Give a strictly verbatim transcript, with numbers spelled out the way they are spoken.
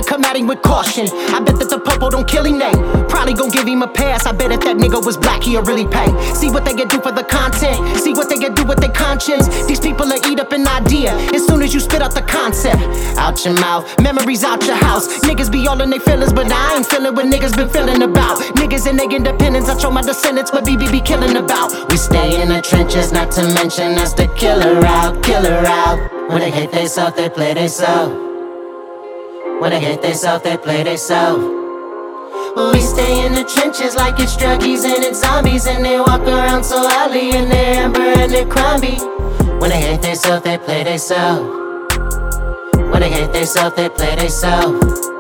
come at him with caution. I bet that the popo don't kill him, they probably gon' give him a pass. I bet if that nigga was black, he'll really pay. See what they can do for the content, see what they can do with their conscience. These people will eat up an idea as soon as you spit out the concept. Out your mouth, memories out your house. Niggas be all in their feelings, but I ain't feeling what niggas been feeling about. Niggas and their independence, I show my descendants what B B be killing about. We stay in the trenches, not to mention that's the killer out, killer out. When they hate they self, they play they self. When they hate they self, they play they self. We stay in the trenches like it's druggies and it's zombies, and they walk around so early in their amber and their crumby. When they hate they self, they play they self. When they hate they self, they play they self.